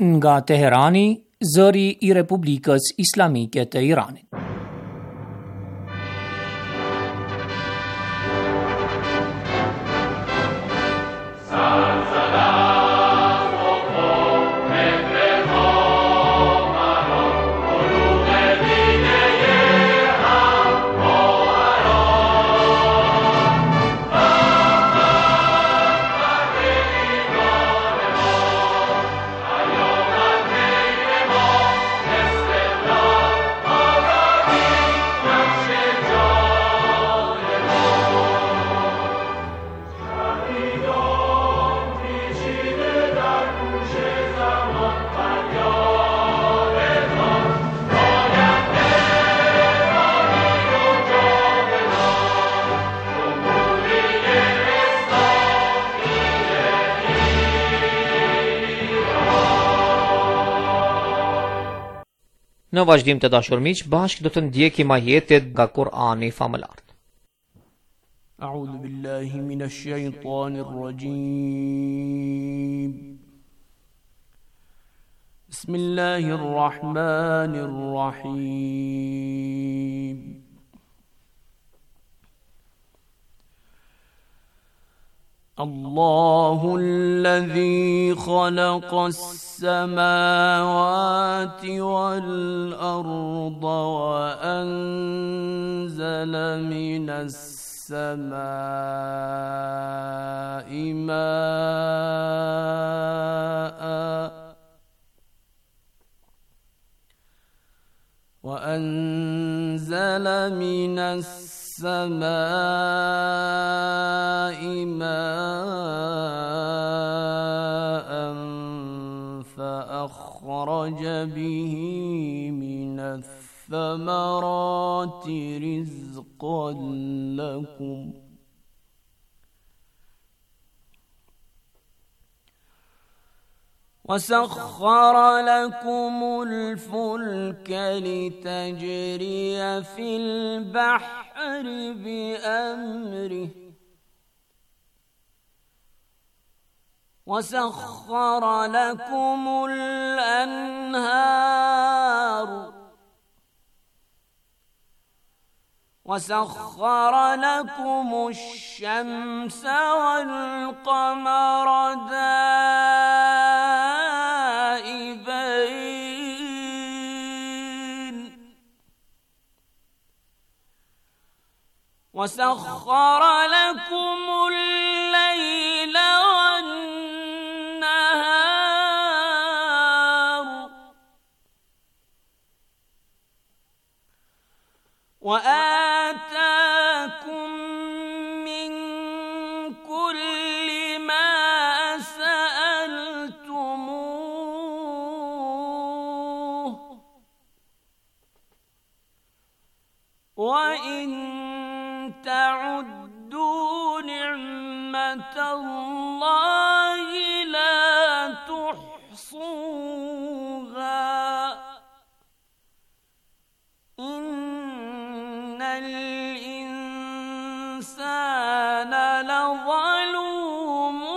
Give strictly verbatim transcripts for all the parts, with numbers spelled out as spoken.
Nga Teherani, zëri I Republikës Islamike të Iranit. Në vazhdim të dashur miq, bashkë do të ndjekim ajetet nga Kur'ani famëlart. A'udhu billahi minash shaitanir rajim. Bismillahir rahmanir rahim. الله الذي خلق السماوات والأرض وأنزل من السماء ماء وأنزل من السماء ماء فأخرج به من الثمرات رزقا لكم وسخر لكم الفلك لتجري في البحر بأمره وسخر لكم الأنهار وسخر لكم الشمس والقمر دائبين وسخر لكم الليل والنهار وآتاكم من كل ما سألتموه وإن تعدوا نعمة الله لا تحصوها إن الإنسان لظلوم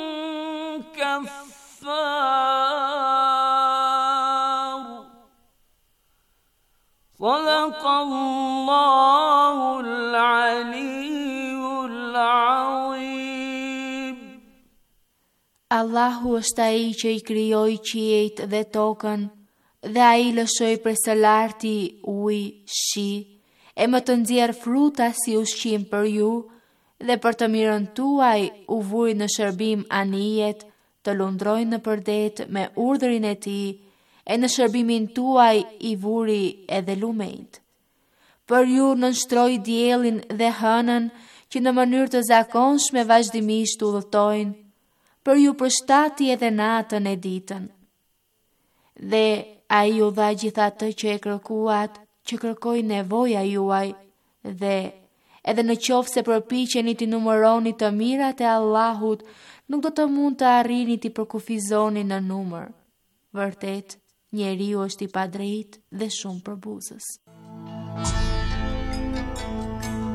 كفار صدق الله العلي العظيم. Allahu është ai që I krijoi qiejt dhe tokën, dhe ai lëshoi për së larti ujë, shi, e më të nxjerr fruta si ushqim për ju, dhe për të mirën tuaj u vuri në shërbim anijet, të lundrojnë në përdet me urdhrin e tij, e në shërbimin tuaj I vuri edhe lumejt. Për ju nënshtroi diellin dhe hënën, që në mënyrë të zakonshme vazhdimisht udhëtojnë, për ju përshtati edhe natën e ditën. Dhe ai ju dha gjithatë që e kërkuat, që kërkoi nevoja juaj, dhe edhe në qoftë se përpiqeni të numëroni të mirat e Allahut, nuk do të mund të arrini të përkufizoni në numër. Vërtet, njeriu është I padrejtë dhe shumë përbuzës.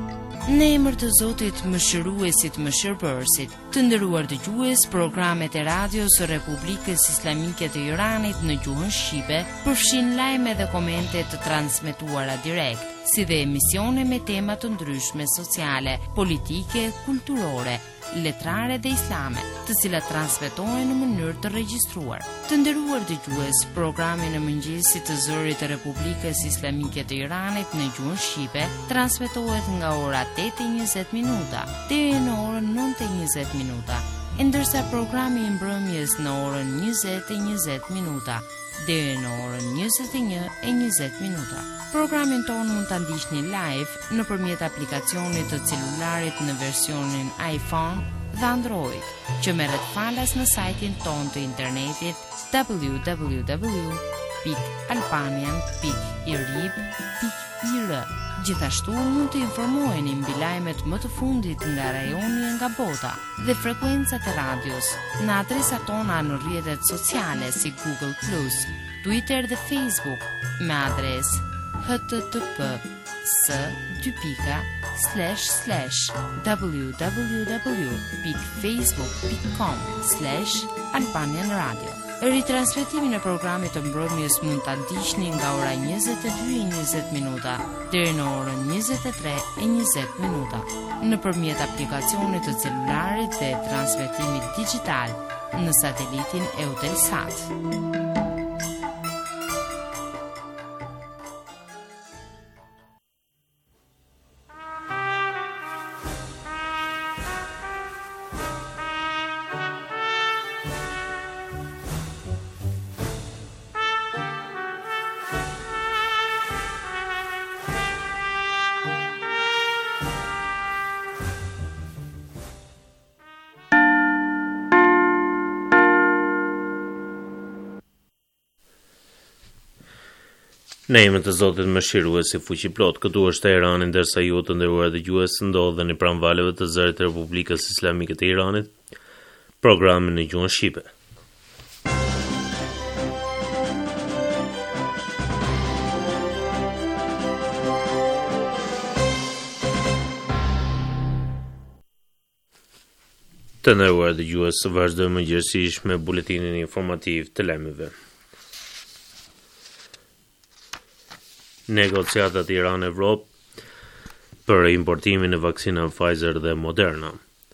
Në emër të Zotit Mëshiruesit Mëshirbërësit, të nderuar dëgjues, programet e radios së Republikës Islamike të Iranit në gjuhën shqipe përfshin lajme dhe komente të transmetuara direkt, si dhe emisione me tema të ndryshme sociale, politike, kulturore, letrare dhe islame, të cilat transmetohen në mënyrë të regjistruar. Të nderuar dëgjues, programi në mëngjesit të Zërit të Republikës Islamike të Iranit në gjuhën shqipe transmetohet nga ora tetë e njëzet minuta deri në orën nëntë e njëzet minuta, e ndërsa programi i mbrëmjes në orën njëzet e njëzet minuta deri në orën njëzet e një e njëzet minuta. Programin tonë mund të ndiqni live nëpërmjet aplikacionit të celularit në versionin iPhone dhe Android, që merret falas në sajtin tonë të internetit w w w pikë albanian pikë i r i b pikë i r. Gjithashtu mund të informoheni mbi lajmet më të fundit nga rajoni e nga bota dhe frekuencat e radios në adresat tona në rrjetet sociale si Google plus, Twitter dhe Facebook me adresë h t t p s dy pika slash slash w w w pikë facebook pikë com slash albanian radio. Ritransmetimin e programit të mbrëmjes mund ta ndiqni nga ora njëzet e dy e njëzet minuta deri në orën njëzet e tre e njëzet minuta nëpërmjet aplikacionit të celularit dhe transmetimit digjital në satelitin Eutelsat. Në emër të Zotit Mëshiruesi Fuqiplot, këtu është Teherani, ndërsa ju të nderuar dëgjues ndodheni pranë valeve të Zërit të Republikës Islamike të Iranit, programin në gjuhën shqipe. Të nderuar dëgjues, vazhdojmë gjithsesi me buletinin informativ të lajmeve. Negociatat Iran-Evropë për importimin e vaksinave Pfizer dhe Moderna.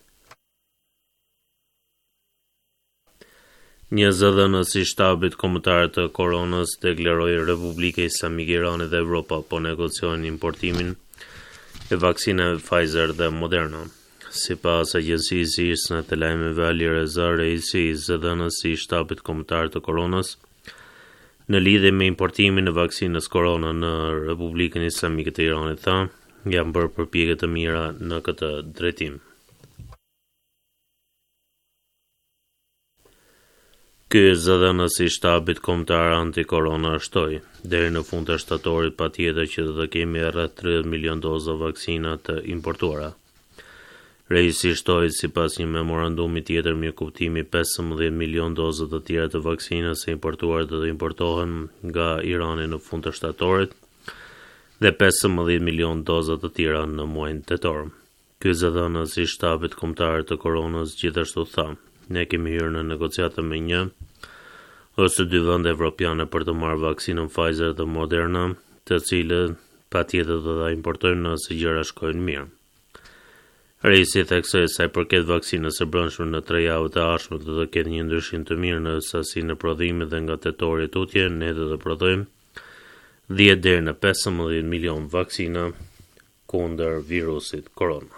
Një zëdhënës i shtabit kombëtar të koronës deklaroi Republika Islamike e Iranit dhe Evropa po negociojnë importimin e vaksinave Pfizer dhe Moderna. Sipas agjencisë isne të lajmeve Ali Reza Reisi, zëdhënës i shtabit kombëtar të koronës, në lidhje me importimin e vaksinës korona në Republikën Islamike të Iranit, tha, janë bërë përpjekje të mira në këtë drejtim. Ky zëdhënës i shtabit kombëtar anti-korona shtoi, deri në fund të shtatorit patjetër që do të kemi rreth tridhjetë milion doza vaksina të importuara. Reisi shtoi sipas një memorandumi tjetër mirëkuptimi pesëmbëdhjetë milion doza të tjera të vaksinës së importuar do të importohen nga Irani në fund të shtatorit dhe pesëmbëdhjetë milion doza të tjera në muajin tetor. Ky zëdhënës i shtabit kombëtar të koronës gjithashtu tha, ne kemi hyrë në negociata me një ose dy vende evropiane për të marrë vaksinën Pfizer dhe Moderna, të cilët patjetër do ta importojmë nëse gjëra shkojnë mirë. Reisi theksoi sa i përket vaksinës së brendshme në tre javët e ardhshme do të ketë një ndryshim të mirë në sasinë e prodhimit dhe nga tetori tutje ne do të prodhojmë dhjetë deri në pesëmbëdhjetë milion vaksina kundër virusit korona.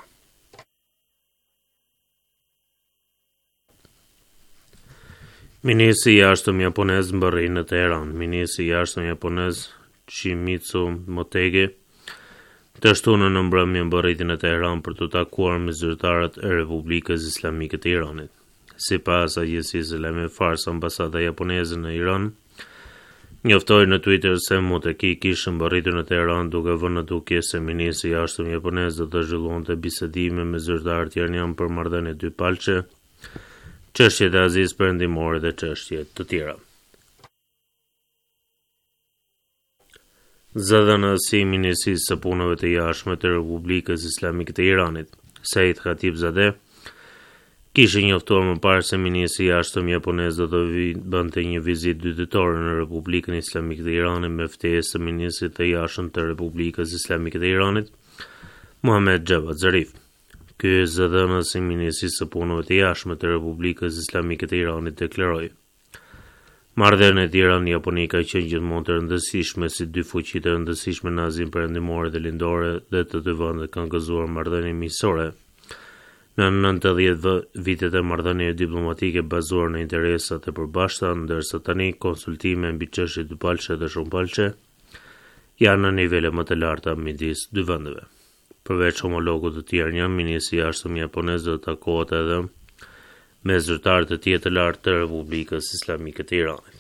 Ministri i jashtëm japonez mbërri në Teheran. Ministri i jashtëm japonez Shimizu Motegi të shtunën në mbrëmje mbërriti në Teheran për të takuar me zyrtarët e Republikës Islamike të Iranit. Sipas agjencisë lajmeve Fars, ambasada japoneze në Iran njoftoi në Twitter se Motegi kishte mbërritur në Teheran duke vënë në dukje se ministri i jashtëm japonez do të zhvillonte bisedime me zyrtarët iranian për marrëdhënie dypalçe, çështjet e Azisë Perëndimore dhe çështje të tjera. Zëdhënësi i Ministrisë së Punëve të Jashtme të Republikës Islamike të Iranit, Said Khatibzadeh, kishte njoftuar më parë se ministri i jashtëm japonez do të bënte një vizitë dytëtore në Republikën Islamike të Iranit me ftesë të ministrit të jashtëm të Republikës Islamike të Iranit, Mohammed Javad Zarif. Ky zëdhënës i Ministrisë së Punëve të Jashtme të Republikës Islamike të Iranit deklaroi: Marrëdhëniet Iran-Japoni ka qenë gjithmonë të rëndësishme si dy fuqi të rëndësishme në Azinë Perëndimore dhe Lindore dhe të dy vendet kanë gëzuar marrëdhënie miqësore. Në nëntëdhjetë vitet e marrëdhënieve diplomatike bazuar në interesat e përbashkëta, ndërsa tani konsultime mbi çështje dypalçe dhe shumëpalçe janë në nivele më të larta midis dy vendeve. Përveç homologut të tjerë, një ministri i jashtëm japonez do të takohet edhe me zyrtarë të tjerë të lartë të Republikës Islamike të Iranit.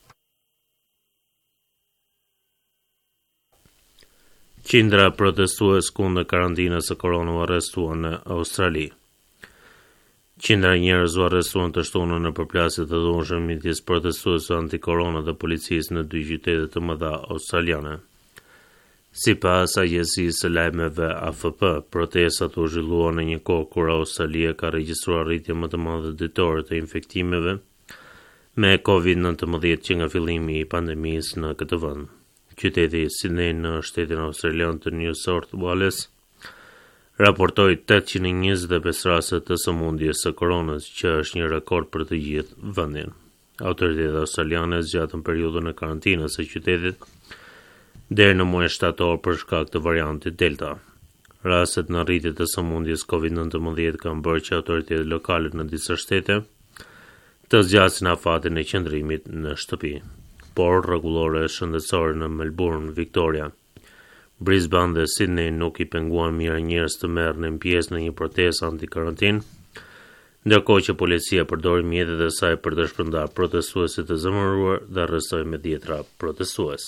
Qindra protestues kundër karantinës së koronës u arrestuan në Australi. Qindra njerëz u arrestuan të shtunën në përplasje të dhunshme midis protestuesve anti-korona dhe policisë në dy qytete të mëdha australiane. Sipas agjencisë së lajmeve A F P, protestat u zhvilluan në një kohë kur Australia ka regjistruar rritje më të madhe ditore të infektimeve me covid nëntëmbëdhjetë që nga fillimi i pandemisë në këtë vend. Qyteti Sydney në shtetin australian të New South Wales raportoi tetëqind e njëzet e pesë raste të sëmundjes së koronës, që është një rekord për të gjithë vendin. Autoritetet australiane zgjatën periudhën e karantinës së qytetit deri në muajin shtator për shkak të variantit Delta. Rastet në rritje të sëmundjes covid nëntëmbëdhjetë kanë bërë që autoritetet lokale në disa shtete të zgjasin afatin e qëndrimit në shtëpi. Por rregullore shëndetësore në Melbourne, Victoria, Brisbane dhe Sydney nuk i penguan mirë njerëz të merrnin pjesë në një protestë anti-karantinë, ndërkohë që policia përdori mjetet e saj për të shpërndarë protestuesit të zemëruar dhe arrestoi me dhjetra protestues.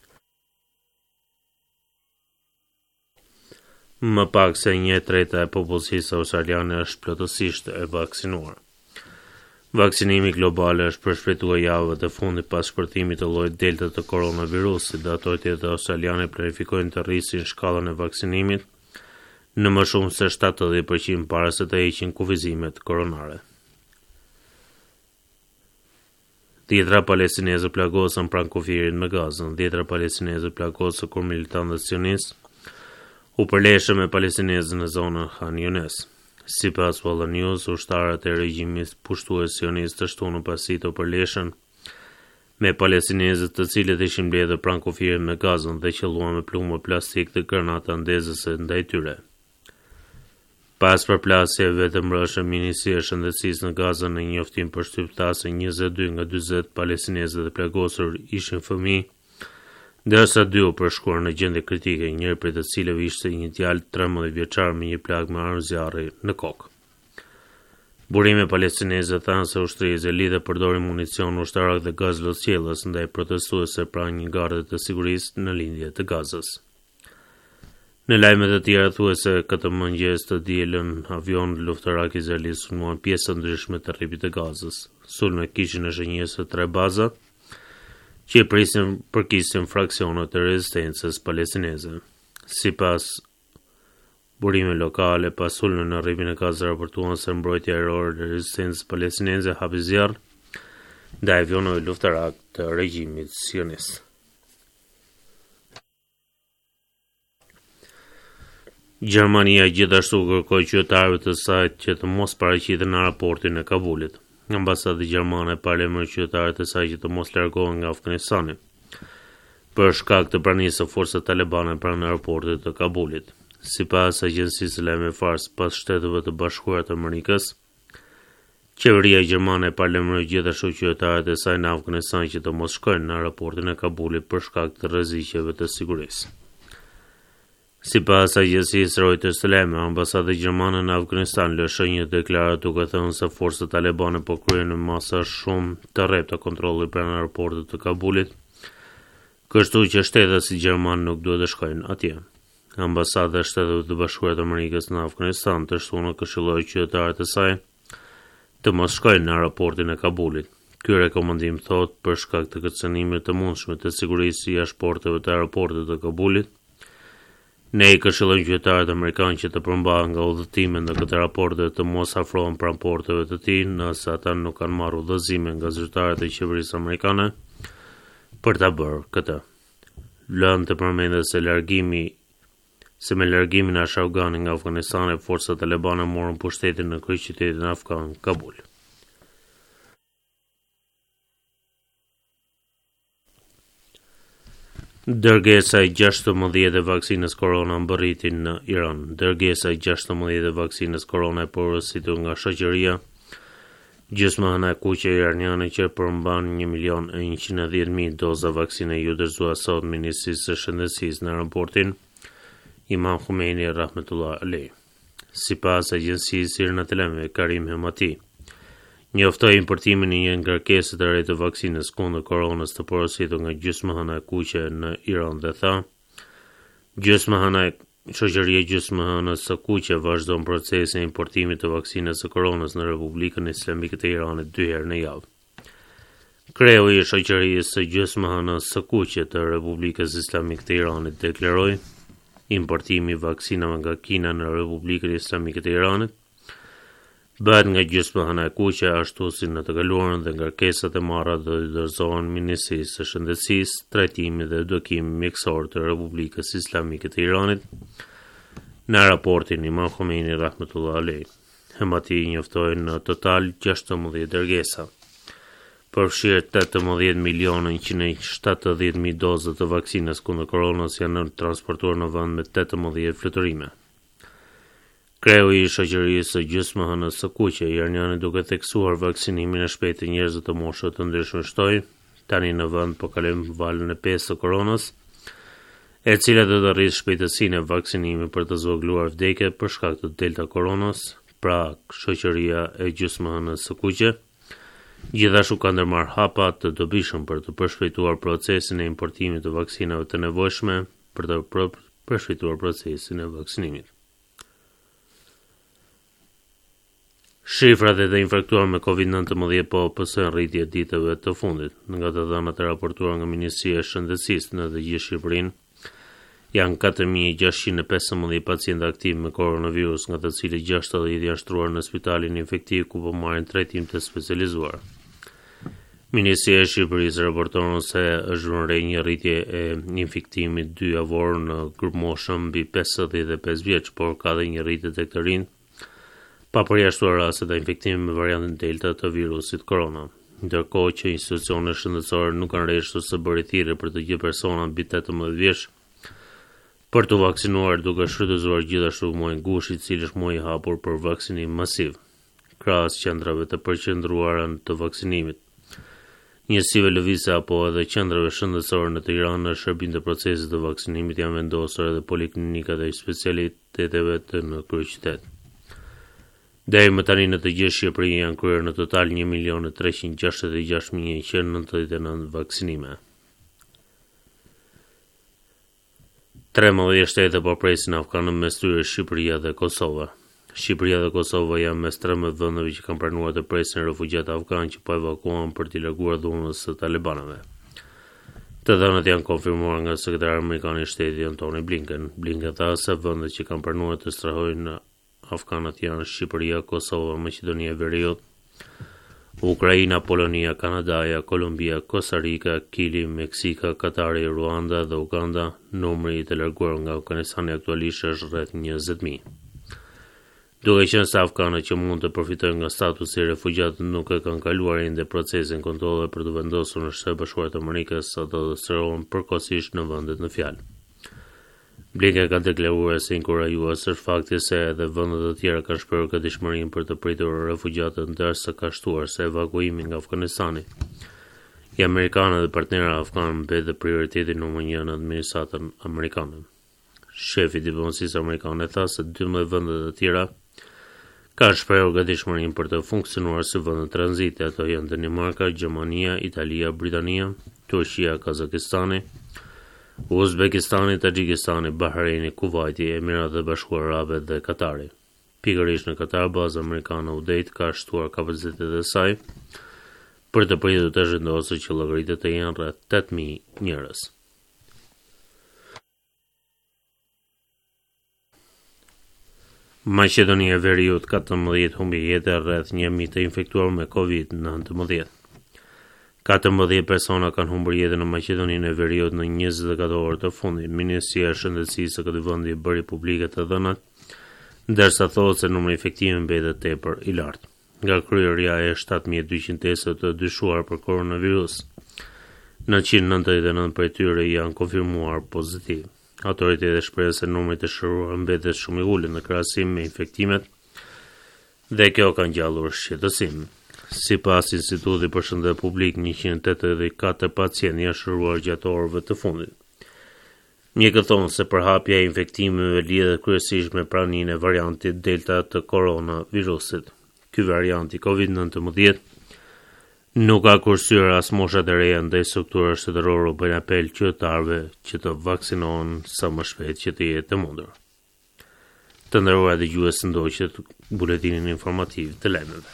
Më pak se një treta e popullsisë australiane është plotësisht e vaksinuar. Vaksinimi global është përshpejtuar javët e fundit pas shpërthimit të llojit Delta të koronavirusit dhe autoritetet australiane planifikojnë të rrisin shkallën e vaksinimit në më shumë se shtatëdhjetë përqind para se të heqin kufizimet koronare. Dhjetra palestinezë plagosën pranë kufirit me Gazën. Dhjetra palestinezë plagosën kur militantët sionistë u përleshën me palestinezë në zonën Khan Younes. Sipas Walla News, ushtarët e regjimit pushtues sionist të shtunë pasi të përleshën me palestinezët të cilët ishin mbledhur pranë kufirit me Gazën dhe qelluan me plumë plastik të granata ndezëse ndaj tyre. Pas përplasjeve të mbrojtëse, Ministria e Shëndetësisë në Gazën në një njoftim për shtypta se njëzet e dy nga dyzet palestinezët e plagosur ishin fëmijë, ndërsa dy u përshkruan në gjendje kritike, njëri prej të cilëve ishte një djalë trembëdhjetë vjeçar me një plagë me armë zjarri në kokë. Burime palestineze thanë se ushtria izraelite përdori municion ushtarak dhe gaz lotësjellës ndaj protestuesve pranë një garde të sigurisë në lindje të Gazës. Në lajme të tjera thuhet se këtë mëngjes të dielën avion luftarak izraelit sulmuan pjesë të ndryshme të rripit të Gazës. Sulmet kishin në shënjesë tre baza që prisin përkisin fraksionet e rezistencës palestineze. Sipas burime lokale, pas sulmeve në rripin e Gazës raportuan se mbrojtja ajrore e rezistencës palestineze hapi zjarr ndaj avionëve luftarak të regjimit sionist. Gjermania gjithashtu kërkoi qytetarëve të saj që të mos paraqiten në aeroportin e Kabulit. Ambasada gjermane paralajmëroi qytetarët e saj që të mos largohen nga Afganistani për shkak të pranisë së forcave talibane pranë aeroportit të Kabulit. Sipas agjencisë së lajmeve Fars, pas Shteteve të Bashkuara të Amerikës, qeveria gjermane paralajmëroi gjithashtu qytetarët e saj në Afganistan që të mos shkojnë në aeroportin e Kabulit për shkak të rreziqeve të sigurisë. Sipas agjencisë Reuters të lajmeve, ambasada gjermane në Afganistan lë shenjë deklaratë duke thënë se forcat talibane po kryejnë në masa shumë të rrepta kontrolli pranë aeroportit të Kabulit, kështu që shtetet si Gjermani nuk duhet të shkojnë atje. Ambasada e Shteteve të Bashkuara të Amerikës në Afganistan të shtunë këshilloi qytetarët e saj të mos shkojnë në aeroportin e Kabulit. Ky rekomandim thot për shkak të kërcënimeve të mundshme të sigurisë jashtë porteve të aeroportit të Kabulit, ne i këshillojmë qytetarët amerikanë që të përmbahen nga udhëtimet në këtë aeroporte të mos afrohen pranë porteve të tij nëse ata nuk kanë marrë udhëzime nga zyrtarët e qeverisë amerikane për ta bërë këtë. Lënë të përmendet se largimi se me largimin e Ashraf Ghani nga Afganistani, forcat talibane morën pushtetin në kryeqytetin afgan, Kabul. Dërgesa e gjashtëmbëdhjetë e vaksinës korona mbërriti në Iran. Dërgesa e gjashtëmbëdhjetë e vaksinës korona e porositur nga shoqëria gjysmëhëna e kuqe iraniane që përmban një milion e njëqind e dhjetë mijë doza vaksine ju dërzuar sot Ministrisë së Shëndetësisë në raportin Imam Khomeini rahmetullah alej. Sipas agjencisë Irna Telemve, Karim Hemati njoftoi importimin e një ngarkese të re të vaksinës kundër koronës të porositur nga gjysmëhëna e kuqe në Iran dhe tha, gjysmëhëna e shoqëria gjysmëhënës së kuqe vazhdon procesin e importimit të vaksinës së koronës në Republikën Islamike të Iranit dy herë në javë. Kreu i shoqërisë së gjysmëhënës së kuqe të Republikës Islamike të Iranit deklaroi importimi i vaksinave nga Kina në Republikën Islamike të Iranit bëhet nga gjysmëhëna e kuqe ashtu si në të kaluarën dhe ngarkesat e marra do i dorëzohen Ministrisë së Shëndetësisë, Trajtimit dhe Edukimit Mjekësor të Republikës Islamike të Iranit në raportin Imam Khomeini rahmetullah alej. Hemati njoftoi në total gjashtëmbëdhjetë dërgesa. Përfshirë tetëmbëdhjetë milionë njëqind e shtatëdhjetë mijë doza të vaksinës kundër koronës janë transportuar në vend me tetëmbëdhjetë fluturime. Kreu i shoqërisë së gjysmëhënës së kuqe iraniane duke theksuar vaksinimin e shpejtë të njerëzve të moshave të ndryshme shtoi, tani në vend po kalojmë valën e pesë të koronës, e cila do të rrisë shpejtësinë e vaksinimit për të zvogëluar vdekjet për shkak të delta koronës, pra shoqëria e gjysmëhënës së kuqe gjithashtu ka ndërmarrë hapa të dobishëm për të përshpejtuar procesin e importimit të vaksinave të nevojshme për të përshpejtuar procesin e vaksinimit. Shifrat e të infektuar me covid nineteen po pësojnë rritje ditëve të fundit. Nga të dhënat e raportuar nga Ministria e Shëndetësisë në të gjithë Shqipërinë, janë katër mijë gjashtëqind e pesëmbëdhjetë pacientë aktiv me koronavirus, nga të cilët gjashtëdhjetë janë shtruar në spitalin infektiv ku po marrin trajtim të specializuar. Ministria e Shqipërisë raporton se është vënë re një rritje e infektimit dy javor në grup moshën mbi pesëdhjetë e pesë vjeç, por ka dhe një rritje tek të rinjt, pa përjashtuar rastet e infektimit me variantin Delta të virusit korona, ndërkohë që institucionet shëndetësore nuk kanë rreshtur së bëri thirrje për të gjithë personat mbi tetëmbëdhjetë vjeç për të vaksinuar, duke shfrytëzuar gjithashtu muajin gush, i cili është muaj i hapur për vaksinim masiv, krahas qendrave të përqendruara të vaksinimit. Njësive lëvizje apo edhe qendrave shëndetësore në Tiranë në shërbim të procesit të vaksinimit janë vendosur edhe poliklinikat e specialiteteve të në kryeqytet. Deri më tani në të gjithë Shqipërinë janë kryer në total një milion e treqind e gjashtëdhjetë e gjashtë mijë e njëqind e nëntëdhjetë e nëntë vaksinime. Tremëdhjetë shtete po presin afganët mes tyre Shqipëria dhe Kosova. Shqipëria dhe Kosova janë mes trembëdhjetë vendeve që kanë pranuar të presin refugjat afgan që po evakuohen për t'i larguar dhunës së talibanëve. Të dhënat janë konfirmuar nga sekretari amerikan i shtetit Antony Blinken. Blinken tha se vendet që kanë pranuar të strehojnë afganët janë Shqipëria, Kosova, Maqedonia e Veriut, Ukraina, Polonia, Kanadaja, Kolombia, Costa Rica, Kili, Meksika, Katari, Ruanda dhe Uganda. Numri i të larguar nga Afganistani aktualisht është rreth njëzet mijë. Duke qenë se afganët që mund të përfitojnë nga statusi i refugjat nuk e kanë kaluar ende procesin kontrolle për të vendosur në Shtetet Bashkuara të Amerikës sa të shërohen përkohësisht në vendet në fjalë. Blinken ka deklaruar se inkurajues është fakti se edhe vendet të tjera kanë shprehur këndshmërinë për të pritur refugjatët, ndërsa ka shtuar se evakuimi nga Afganistani i amerikanëve dhe partnerëve afganë mbetet prioriteti numër një në administratën amerikane. Shefi i diplomacisë amerikane tha se dymbëdhjetë vendet të tjera kanë shprehur gatishmërinë për të funksionuar si vende tranziti. Ato janë Danimarka, Gjermania, Italia, Britania, Turqia, Kazakistani, Uzbekistani, Taxhikistani, Bahreini, Kuvaiti, Emiratet e Bashkuara Arabe dhe Katari. Pikërisht në Katar, baza amerikane Udeid ka shtuar kapacitetet e saj për të pritur të zhvendosur që llogaritë të jenë rreth tetë mijë njerëz. Maqedonia e Veriut katërmbëdhjetë humbi jetë rreth një mijë të infektuar me covid nëntëmbëdhjetë. katërmbëdhjetë persona kanë humbur jetën në Maqedoninë e Veriut në njëzet e katër orë të fundit. Ministria e Shëndetësisë së këtij vendi bëri publike të dhënat, ndërsa thotë se numri i efektive mbetet tepër i lartë. Nga kryerja e shtatë mijë e dyqind teste të dyshuar për koronavirus, nëntëqind nëntëdhjetë e nëntë prej tyre janë konfirmuar pozitiv. Autoritetet shprehen se numri të shëruar mbetet shumë i ulët në krahasim me infektimet dhe kjo ka ngjallur shqetësim. Sipas Institutit për Shëndet Publik, njëqind e tetëdhjetë e katër pacientë janë shëruar gjatë orëve të fundit. Mjekët thonë se përhapja e infektimeve lidhet kryesisht me praninë e variantit Delta të koronavirusit. Ky variant i covid nëntëmbëdhjetë nuk ka kursyer as moshat e reja ndaj strukturës shtetërore, bën apel qytetarëve që të vaksinohen sa më shpejt që të jetë e mundur. Të nderuara dëgjues, ndoqët buletinin informativ të lajmeve.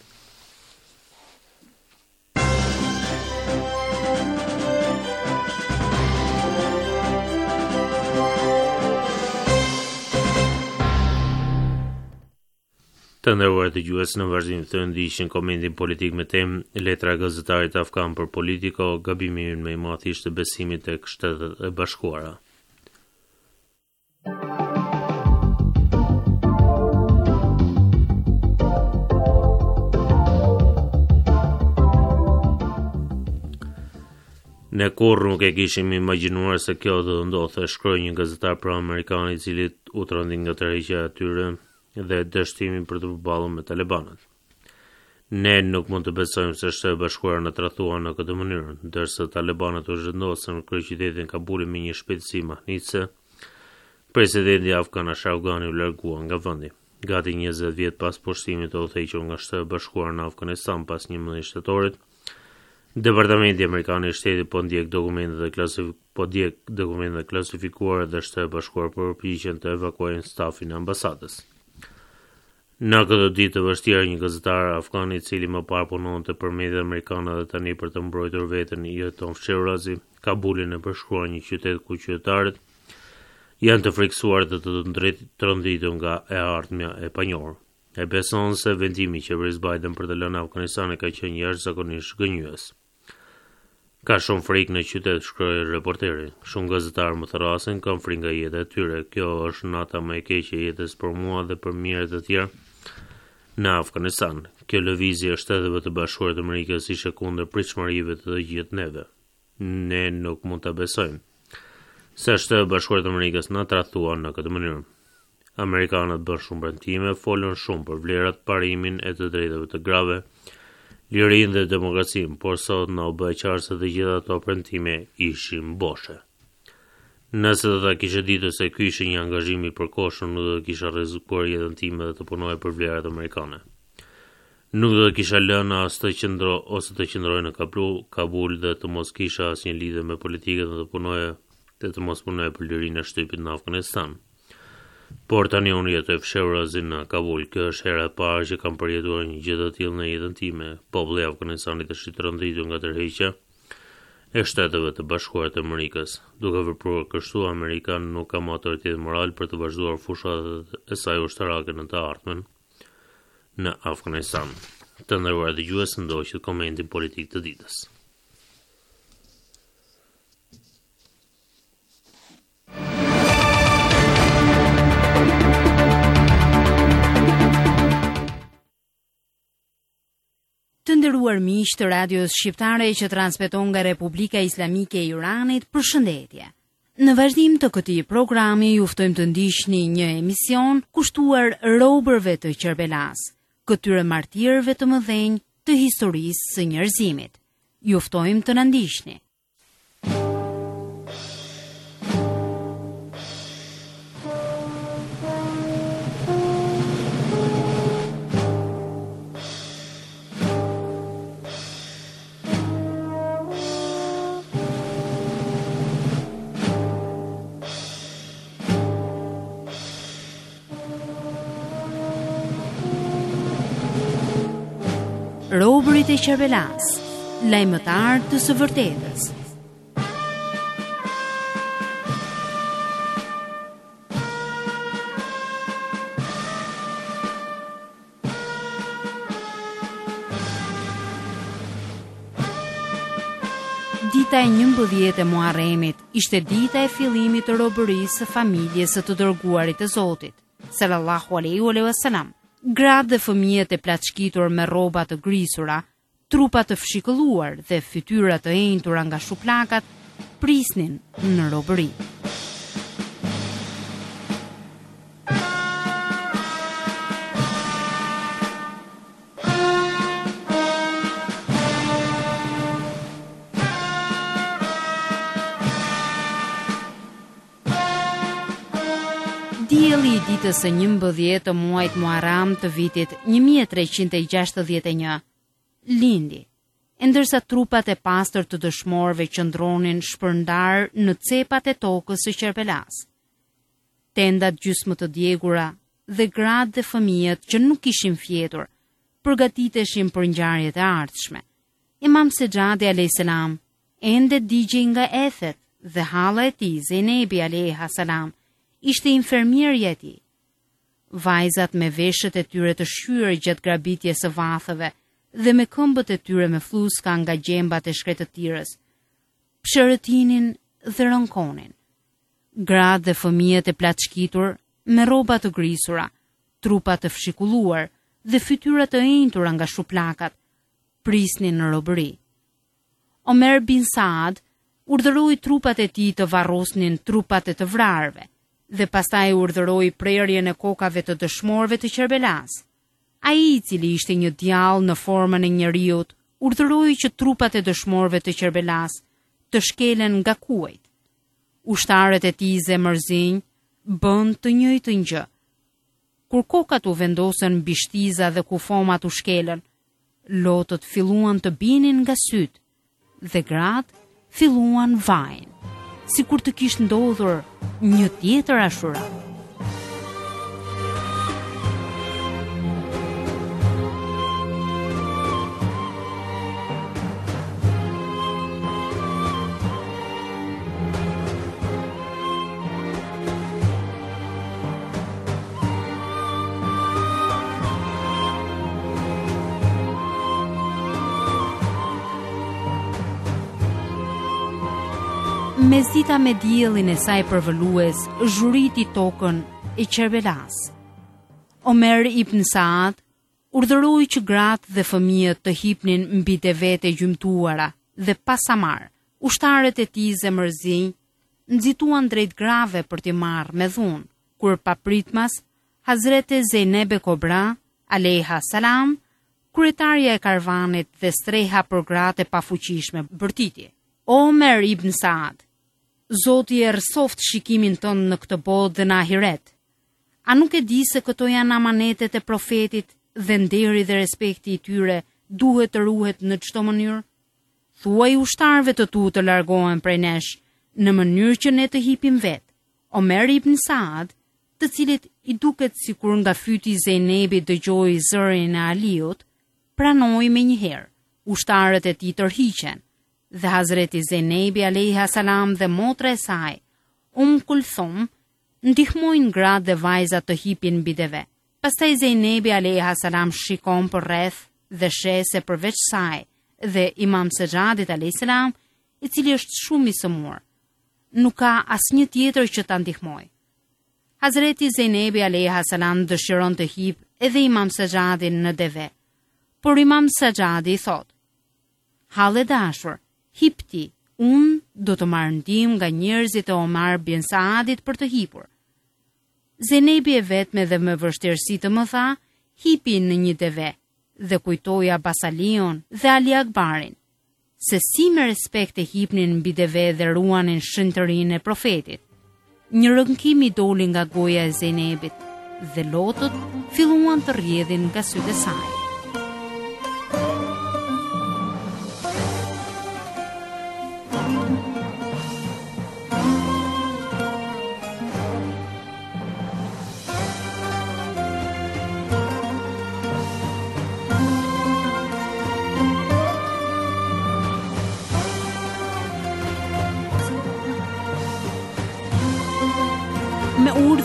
Të nderuar dëgjues, në vazhdim të ndiqni komentin politik me temë letra e gazetarit afgan për Politico, gabimi më i madh ishte besimi tek Shtetet e Bashkuara. Ne kur nuk e kishim imagjinuar se kjo do të ndodhte, shkroi një gazetar pro-amerikan i cili u trondi nga tërheqja e tyre dhe dështimin për të përballur me talibanët. Ne nuk mund të besojmë se Shtetet e Bashkuara na tradhuan në këtë mënyrë, ndërsa talibanët u zhvendosën në kryeqytetin Kabuli me një shpejtësi mahnitse. Presidenti afgan Ashraf Ghani u largua nga vendi. Gati njëzet vjet pas pushtimit të udhëhequr nga Shtetet e Bashkuara në Afganistan pas njëmbëdhjetë shtetorit, Departamenti Amerikan i Shtetit po ndjek dokumentet e klasif po ndjek dokumentet e klasifikuara dhe Shtetet e Bashkuara përpiqen të evakuojnë stafin e ambasadës. Në këtë ditë të vështirë, një gazetar afgan i cili më parë punonte për mediat amerikane dhe tani për të mbrojtur veten i jeton fshehurazi, Kabulin e përshkruar një qytet ku qytetarët janë të frikësuar dhe të tronditur nga e ardhmja e panjohur. E beson se vendimi i qeverisë Biden për të lënë Afganistanin ka qenë jashtëzakonisht gënjyes. Ka shumë frikë në qytet, shkroi reporteri. Shumë gazetarë më thrasin kanë frikë nga jeta e tyre. Kjo është nata më e keqe e jetës për mua dhe për mirët e tjerë në Afganistan. Kjo lëvizje e Shteteve të Bashkuara të Amerikës ishte kundër pritshmërive të të gjithë neve. Ne nuk mund ta besojmë se Shtetet e Bashkuara të Amerikës na tradhuan në këtë mënyrë. Amerikanët bën shumë premtime, folën shumë për vlerat, parimin e të drejtave të grave, lirinë dhe demokracinë, por sot na u bë qartë se të gjitha ato premtime ishin boshe. Nëse do ta kishe ditur se ky ishte një angazhim i përkohshëm, nuk do të kisha rrezikuar jetën time dhe të punoja për vlerat amerikane. Nuk do të kisha lënë as të qëndro ose të qëndroj në Kabul, Kabul dhe të mos kisha asnjë lidhje me politikën dhe të punoja dhe të mos punoja për lirinë e shtypit në Afganistan. Por tani unë jetoj fshehurazi në Kabul. Kjo është hera e parë që kam përjetuar një gjë të tillë në jetën time. Populli i Afganistanit është i tronditur nga tërheqja e Shteteve të Bashkuara të Amerikës. Duke vepruar kështu, Amerika nuk ka autoritet moral për të vazhduar fushat e saj ushtarake në të ardhmen në Afganistan. Të nderuar dëgjues, ndoqët komentin politik të ditës. Të nderuar miq të radios shqiptare që transmeton nga Republika Islamike e Iranit, përshëndetje. Në vazhdim të këtij programi ju ftojmë të ndiqni një emision kushtuar robërve të Qerbelas, këtyre martirëve të mëdhenj të historisë së njerëzimit. Ju ftojmë të na ndiqni. Robërit e Qerbelas, lajmëtar të së vërtetës. Dita e njëmbëdhjetë e Muharremit ishte dita e fillimit të robërisë së familjes së të dërguarit të Zotit, sallallahu alaihi wasallam. Gratë dhe fëmijët e plaçkitur me rroba të grisura, trupa të fshikëlluar dhe fytyra të enjtura nga shuplakat prisnin në robëri. Dielli i ditës së njëmbëdhjetë të muajit Muharram të vitit një mijë e treqind e gjashtëdhjetë e një lindi, e ndërsa trupat e pastër të dëshmorëve qëndronin shpërndar në cepat e tokës së Qerbelas. Tendat gjysmë të djegura dhe gratë dhe fëmijët që nuk ishin fjetur përgatiteshin për ngjarjet e ardhshme. Imam Sejadi alayhis salam ende digjej nga ethet dhe halla e tij Zenebi alayha salam ishte infermierja e tij. Vajzat me veshët e tyre të shqyrë gjatë grabitjes së vathëve dhe me këmbët e tyre me fluska nga gjembat e shkretëtirës, pshërëtinin dhe rënkonin. Gratë dhe fëmijët e plaçkitur me rroba të grisura, trupa të fshikulluar dhe fytyra të enjtura nga shuplakat, prisnin në robëri. Omer bin Saad urdhëroi trupat e tij të varrosnin trupat e të vrarëve dhe pastaj urdhëroi prerjen e kokave të dëshmorëve të Qerbelas. Ai, i cili ishte një djallë në formën e njeriut, urdhëroi që trupat e dëshmorëve të Qerbelas të shkelen nga kuajt. Ushtarët e tij zemërzinj bën të njëjtën gjë. Kur kokat u vendosën mbi shtiza dhe kufomat u shkelën, lotët filluan të binin nga syt dhe gratë filluan vajin, sikur të kishte ndodhur një tjetër Ashura. Mesdita me diellin e saj përvëllues zhuriti tokën e Qerbelas. Omer ibn Saad urdhëroi që gratë dhe fëmijët të hipnin mbi devet e gjymtuara dhe pasamar. Ushtarët e tij zemërzinj nxituan drejt grave për t'i marrë me dhunë, kur papritmas Hazrete Zeynebe Kobra alayha salam, kryetarja e karvanit dhe streha për gratë e pafuqishme, bërtiti: Omer ibn Saad, Zoti e rësoft shikimin tënë në këtë botë dhe në ahiret. A nuk e di se këto janë amanetet e profetit dhe nderi dhe respekti i tyre duhet të ruhet në çdo mënyrë? Thuaj ushtarëve të tu të largohen prej nesh në mënyrë që ne të hipim vetë. Omer ibn Saad, të cilit i duket sikur nga fyti Zenebi dëgjoi zërin e Aliut, pranoi menjëherë. Ushtarët e tij tërhiqen dhe Hazreti Zenebi alayha salam dhe motra e saj, Um Kulthum, ndihmojnë gratë dhe vajzat të hipin mbi deve. Pastaj Zenebi alayha salam shikon për rreth dhe sheh se përveç saj dhe Imam Sejadit alayhis salam, i cili është shumë i sëmur, nuk ka asnjë tjetër që ta ndihmojë. Hazreti Zenebi alayha salam dëshiron të hip edhe Imam Sejadin në deve, por Imam Sejadi i thot: Halle dashur, hipti, unë do të marrë ndihmë nga njerëzit e Omar bin Saadit për të hipur. Zenebi e vetme dhe me vështirësi të më tha, hipi në një deve dhe kujtoja Basalion dhe Ali Akbarin, se si me respekt e hipnin mbi deve dhe ruanin shëntërinë e profetit. Një rënkim i doli nga goja e Zenebit dhe lotët filluan të rrjedhin nga sytë e saj.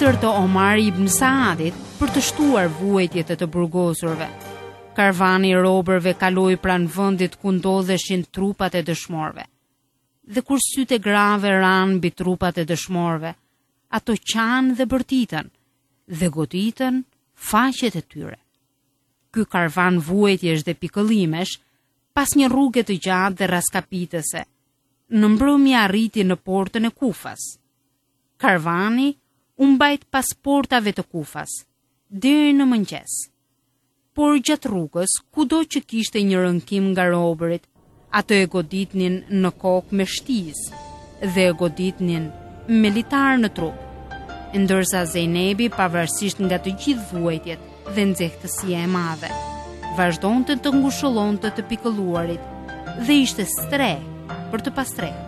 prindër të Omar ibn Saadit për të shtuar vuajtjet e të burgosurve. Karvani i robërve kaloi pranë vendit ku ndodheshin trupat e dëshmorëve. Dhe kur sytë e grave ranë mbi trupat e dëshmorëve, ato qanë dhe bërtitën dhe goditën faqet e tyre. Ky karvan vuajtjesh dhe pikëllimesh, pas një rruge të gjatë dhe raskapitëse, në mbrëmje arriti në portën e Kufas. Karvani u mbajt pas portave të Kufas, deri në mëngjes. Por gjatë rrugës, kudo që kishte një rënkim nga robërit, ato e goditnin në kokë me shtizë dhe e goditnin me litar në trup, ndërsa Zejnebi, pavarësisht nga të gjithë vuajtjet dhe nxehtësia e madhe, vazhdonte të ngushëllonte të pikëlluarit dhe ishte stre për të pastrehur.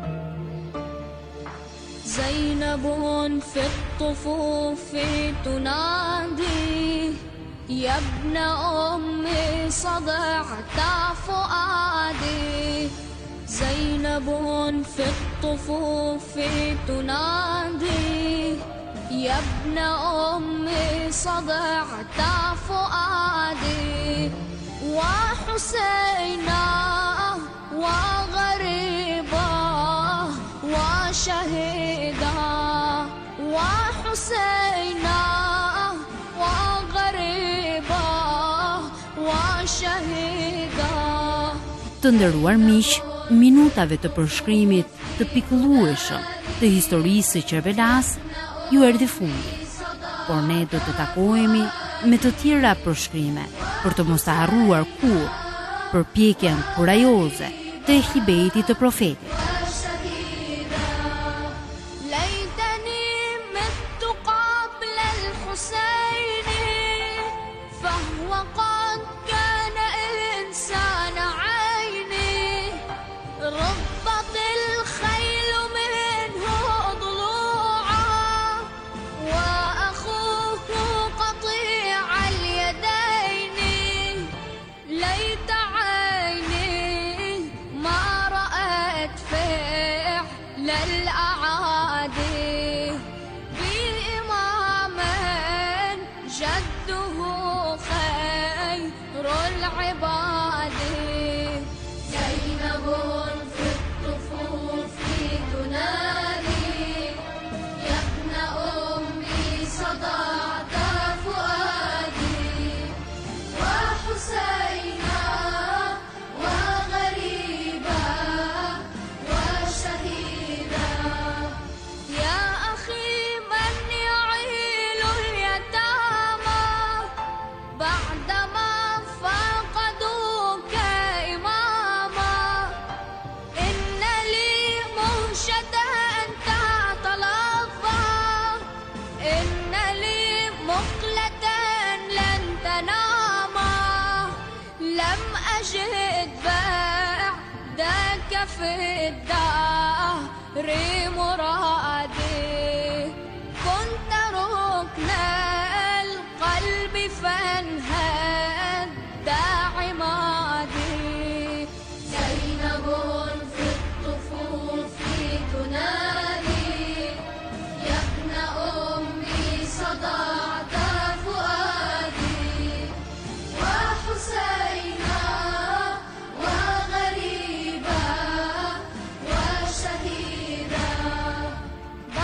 زينب في الطفوف تنادي يا ابن أمي صدعت فؤادي زينب في الطفوف تنادي يا ابن أمي صدعت فؤادي وحسينا وغريبا وشهيدا وحسينا وغريبا وشهيدا. Të nderuar miq, minutave të përshkrimit të pikëllueshëm të historisë së Qerbelas ju erdhi fundi. Por ne do të takohemi me të tjera përshkrime për të mos të harruar kur përpjekjen kurajoze të hibejtit të profetit. في الدهر مرادي كنت ركن القلب فانهد عمادي زينب في الطفوف تنادي يا ابن أمي صدعت فؤادي وحسينا وغريبا وشهيدا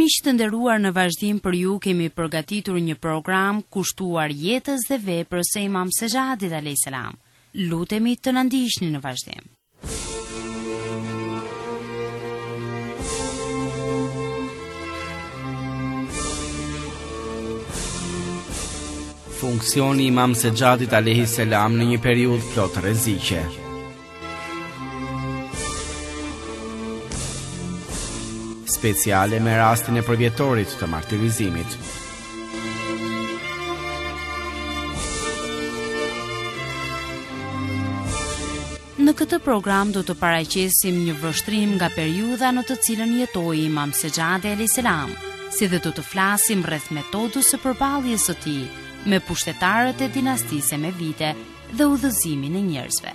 Miq të nderuar, në vazhdim për ju kemi përgatitur një program kushtuar jetës dhe veprës së Imam Sejadit alayhis salam. Lutemi të na ndiqni në vazhdim. Funksioni i Imam Sejadit alayhis salam në një periudhë plot rreziqe. Speciale me rastin e përvjetorit të martirizimit. Në këtë program do të paraqesim një vështrim nga periudha në të cilën jetoi Imam Sejadi alayhis salam, si dhe do të flasim rreth metodës së përballjes së tij me pushtetarët e dinastisë me vite dhe udhëzimin e njerëzve.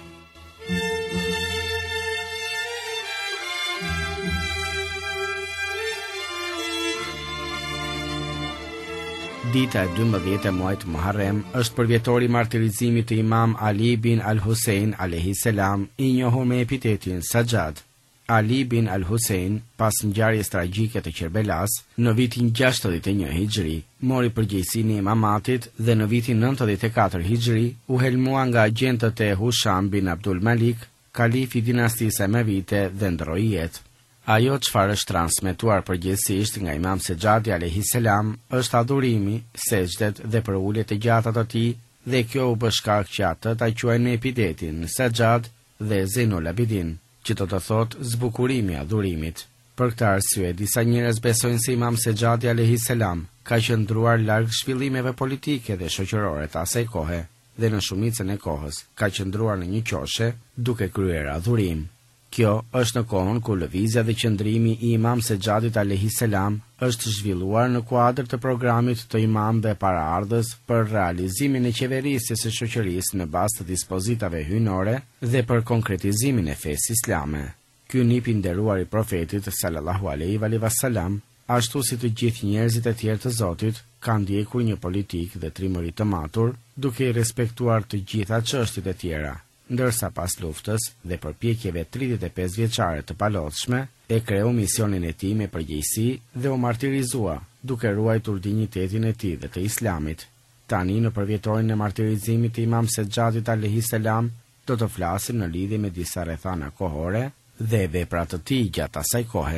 Dita e dymbëdhjetë e muajit Muharrem është përvjetori i martirizimit të Imam Ali bin al-Husein alayhis salam, i njohur me epitetin Sajjad. Ali bin al-Husein, pas ngjarjes tragjike të Kerbelas, në vitin gjashtëdhjetë e një Hijri, mori përgjegjësinë e imamatit dhe në vitin nëntëdhjetë e katër Hijri u helmua nga agjentët e Husham bin Abdul Malik, kalifi i dinastisë Emevite dhe ndroi jetë. Ajo çfarë është transmetuar përgjithsisht nga Imam Sejadi alayhis salam është adhurimi, sejdët dhe përuljet e gjata të tij, dhe kjo u bë shkak që atë ta quajnë me epitetin Sajjad dhe Zeinul Abidin, që do të thotë zbukurimi i adhurimit. Për këtë arsye, disa njerëz besojnë se Imam Sejadi alayhis salam ka qëndruar larg zhvillimeve politike dhe shoqërore të asaj kohe, dhe në shumicën e kohës ka qëndruar në një qoshe duke kryer adhurim. Kjo është në kohën kur lëvizja dhe qëndrimi i Imam Sejadit alayhis salam është zhvilluar në kuadër të programit të imamëve paraardhës për realizimin e qeverisjes së shoqërisë në bazë të dispozitave hyjnore dhe për konkretizimin e fesë islame. Ky nip i nderuar i profetit sallallahu alaihi wasallam, ashtu si të gjithë njerëzit e tjerë të Zotit, ka ndjekur një politikë dhe trimëri të matur, duke i respektuar të gjitha çështjet e tjera. Ndërsa pas luftës dhe përpjekjeve tridhjetë e pesë vjeçare të palotshme, e kreu misionin e tij me përgjegjësi dhe u martirizua, duke ruajtur dinjitetin e tij dhe të Islamit. Tani në përvjetorin e martirizimit të Imam Sejadit alayhis salam, do të flasim në lidhje me disa rrethana kohore dhe veprat të tij gjatë asaj kohe.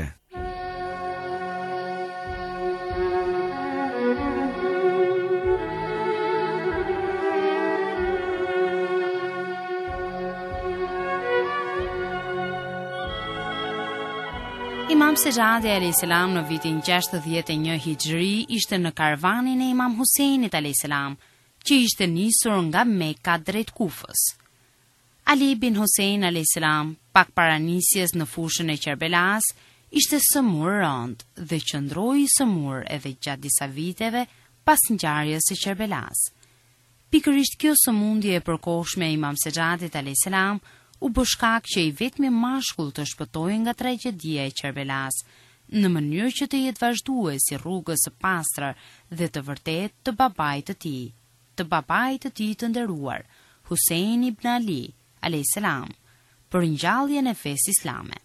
Imam Sejadi alayhis salam në vitin gjashtëdhjetë e një Hijri ishte në karavanin e Imam Huseinit alayhis salam, që ishte nisur nga Mekka drejt Kufës. Ali bin Husein alayhis salam, pak para nisjes në fushën e Kerbelas, ishte sëmur rënd dhe qëndroi sëmur edhe gjatë disa viteve pas ngjarjes së Kerbelas. Pikërisht kjo sëmundje e përkohshme e Imam Sejadit alayhis salam u bë shkak që i vetmi mashkull të shpëtojë nga tragjedia e Kerbelas, në mënyrë që të jetë vazhduesi rrugës së pastër dhe të vërtet të babait të tij, të babait të tij të nderuar, Husein ibn Ali alayhis salam, për ngjalljen e fesë islame.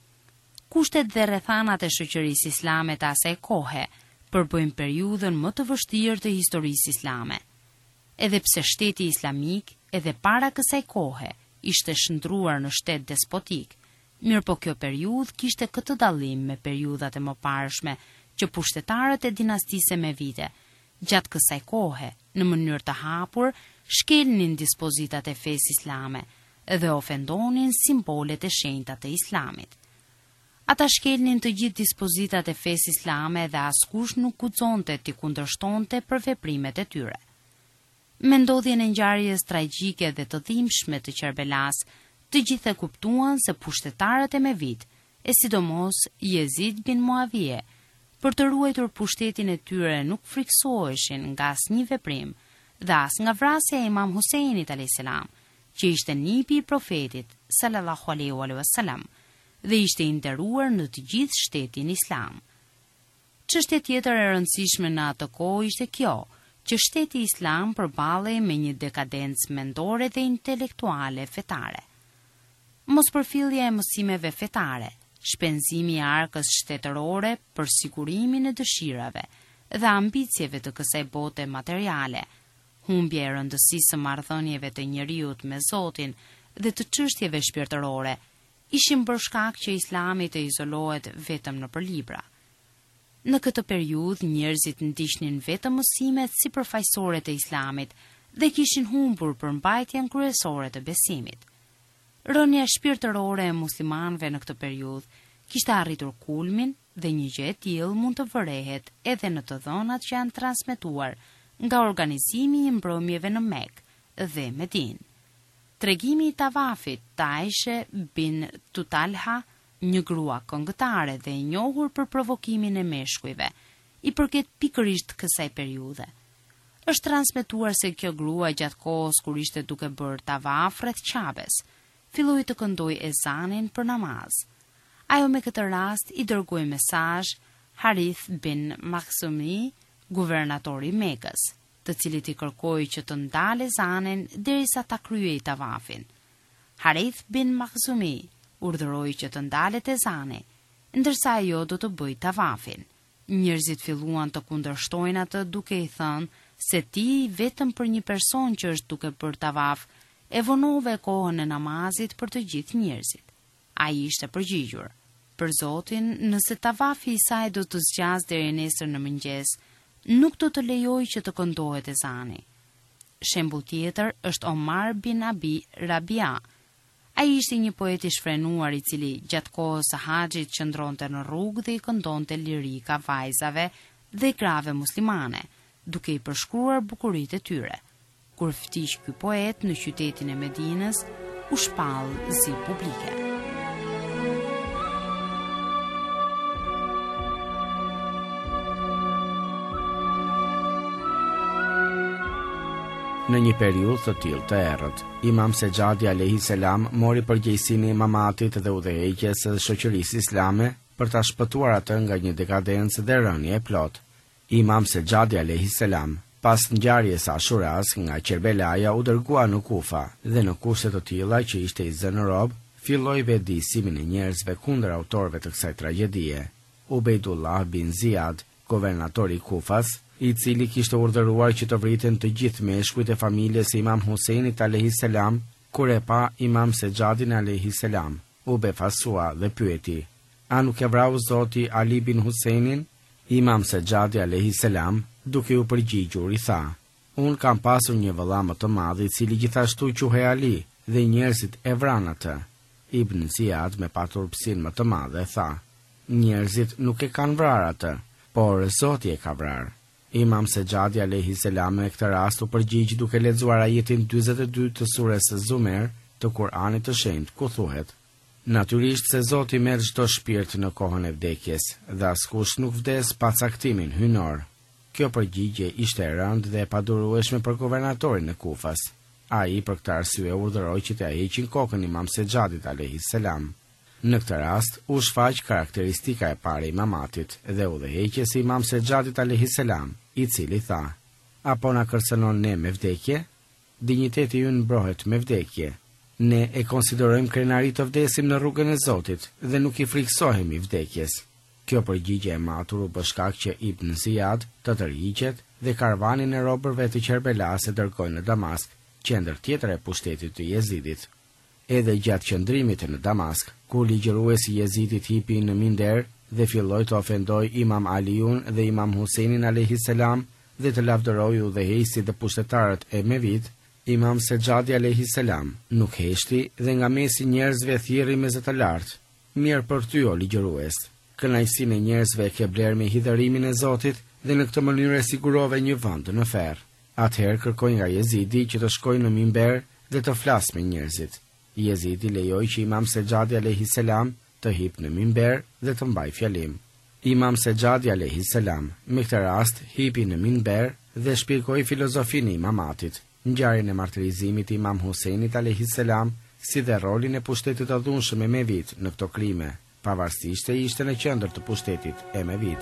Kushtet dhe rrethanat e shoqërisë islame të asaj kohe përbëjnë periudhën më të vështirë të historisë islame. Edhe pse shteti islamik edhe para kësaj kohe ishte shndruar në shtet despotik, mirë po kjo periudhë kishte këtë dallim me periudhat e mëparshme që pushtetarët e dinastisë me vite, gjatë kësaj kohe, në mënyrë të hapur, shkelnin dispozitat e fesë islame dhe ofendonin simbolet e shenjta të islamit. Ata shkelnin të gjithë dispozitat e fesë islame dhe askush nuk guxonte t'i kundërshtonte për veprimet e tyre. Me ndodhjen e ngjarjes tragjike dhe të dhimbshme të Kerbelas, të gjithë e kuptuan se pushtetarët e Mevit, e sidomos Jezid bin Muavije, për të ruajtur pushtetin e tyre nuk friksoheshin nga asnjë veprim dhe as nga vrasja e Imam Huseinit alayhis salam, që ishte nipi i profetit sallallahu alaihi wasallam dhe ishte i nderuar në të gjithë shtetin islam. Çështja tjetër e rëndësishme në atë kohë ishte kjo, që shteti islam përballej me një dekadencë mendore dhe intelektuale fetare. Mospërfillja e mësimeve fetare, shpenzimi i arkës shtetërore për sigurimin e dëshirave dhe ambicjeve të kësaj bote materiale, humbje e rëndësisë së marrëdhënieve të njeriut me Zotin dhe të çështjeve shpirtërore, ishin bërë shkak që Islami të izolohet vetëm nëpër libra. Në këtë periudhë njerëzit ndiqnin vetëm mësimet sipërfaqësore të Islamit dhe kishin humbur përmbajtjen kryesore të besimit. Rënja shpirtërore e muslimanëve në këtë periudhë kishte arritur kulmin dhe një gjë e tillë mund të vërehet edhe në të dhënat që janë transmetuar nga organizimi i mbrëmjeve në Mekë dhe Medinë. Tregimi i tavafit të Aisha bin Tutalha, një grua këngëtare dhe e njohur për provokimin e meshkujve, i përket pikërisht kësaj periudhe. Është transmetuar se kjo grua gjatë kohës kur ishte duke bërë tavaf rreth Qabes, filloi të këndojë ezanin për namaz. Ajo me këtë rast i dërgoi mesazh Harith bin Maksumi, guvernatori i Mekës, të cilit i kërkoi që të ndalë ezanin derisa ta kryej tavafin. Harith bin Maksumi urdhëroi që të ndalet ezani, ndërsa ajo do të bëj tavafin. Njerëzit filluan të kundërshtojnë atë duke i thënë se ti vetëm për një person që është duke bërë tavaf e vonove kohën e namazit për të gjithë njerëzit. Ai ishte përgjigjur: për Zotin, nëse tavafi i saj do të zgjas deri nesër në mëngjes, nuk do të lejoj që të këndohet ezani. Shembull tjetër është Omar bin Abi Rabia. Ai ishte një poet i shfrenuar i cili gjatë kohës së haxhit qëndronte në rrugë dhe i këndonte lirika vajzave dhe grave muslimane, duke i përshkruar bukuritë e tyre. Kur ftiq ky poet në qytetin e Medinës, u shpall zi publike. Në një periudhë të tillë të errët, Imam Sejadi alayhi salam mori përgjegjësinë e imamatit dhe udhëheqjes së shoqërisë islame për ta shpëtuar atë nga një dekadencë dhe rënje e plot. Imam Sejadi alayhi salam, pas ngjarjes së Ashuras nga Kerbelaja, u dërgua në Kufa dhe në kushte të tilla që ishte i zënë rob, filloi vetëdijsimin e njerëzve kundër autorëve të kësaj tragjedie. Ubejdullah bin Ziyad, guvernatori i Kufas, i cili kishte urdhëruar që të vriten të gjithë meshkujt e familjes së Imam Husejnit alayhi salam, kur e pa Imam Sejadin alayhi salam, u befasua dhe pyeti: "A nuk e vrau Zoti Ali bin Husejnin?" Imam Sejadi alayhi salam, duke u përgjigjur, i tha: "Unë kam pasur një vëlla më të madh i cili gjithashtu quhej Ali dhe njerëzit e vranë atë." Ibn Ziyad me paturpsinë më të madhe tha: "Njerëzit nuk e kanë vrarë atë, por Zoti e ka vrarë." Imam Sejadi alayhi salam në këtë rast u përgjigj duke lexuar ajetin dyzet e dy të surës Zumer të Kuranit të Shenjtë, ku thuhet: "Natyrisht se Zoti merr çdo shpirt në kohën e vdekjes, dhe askush nuk vdes pa caktimin hyjnor." Kjo përgjigje ishte e rëndë dhe e padurueshme për guvernatorin e Kufas. Ai për këtë arsye urdhëroi që t'i heqin kokën Imam Sejadit alayhi salam. Në këtë rast, u shfaq karakteristika e parë e imamatit dhe udhëheqjes së Imam Sejadit alayhi salam, i cili tha: "Apo na kërcënon ne me vdekje? Dinjiteti ynë mbrohet me vdekje. Ne e konsiderojmë krenari të vdesim në rrugën e Zotit dhe nuk i friksohemi vdekjes." Kjo përgjigje e matur u bë shkak që Ibn Ziyad të tërhiqet dhe karavanin e robërve të Kerbelas e dërgoi në Damask, qendër tjetër e pushtetit të Jezidit. Edhe gjatë qëndrimit në Damask, kur ligjëruesi i Jezidit hipi në minder dhe filloi të ofendoj Imam Aliun dhe Imam Husejnin alayhi salam dhe të lavdëroi udhëheqësit dhe pushtetarët e Mevit, Imam Sejadi alayhi salam nuk heshti dhe nga mesi njerëzve thirrri me zë të lartë: "Mirë për ty o ligjërues, kënaqësinë e njerëzve e ke bler me hidhërimin e Zotit dhe në këtë mënyrë sigurove një vend në ferr." Atëherë kërkoi nga Jezidi që të shkojë në minber dhe të flasë me njerëzit. Jezidi lejoi që Imam Sejadi alayhi salam të hip në minber dhe të mbaj fjalim. Imam Sejadi alayhi salam me këtë rast hipi në minber dhe shpjegoi filozofinë e imamatit, ngjarjen e martirizimit të Imam Husejnit alayhi salam, si dhe rolin e pushtetit të dhunshëm e Mevit në këto krime, pavarësisht se ishte në qendër të pushtetit e Mevit.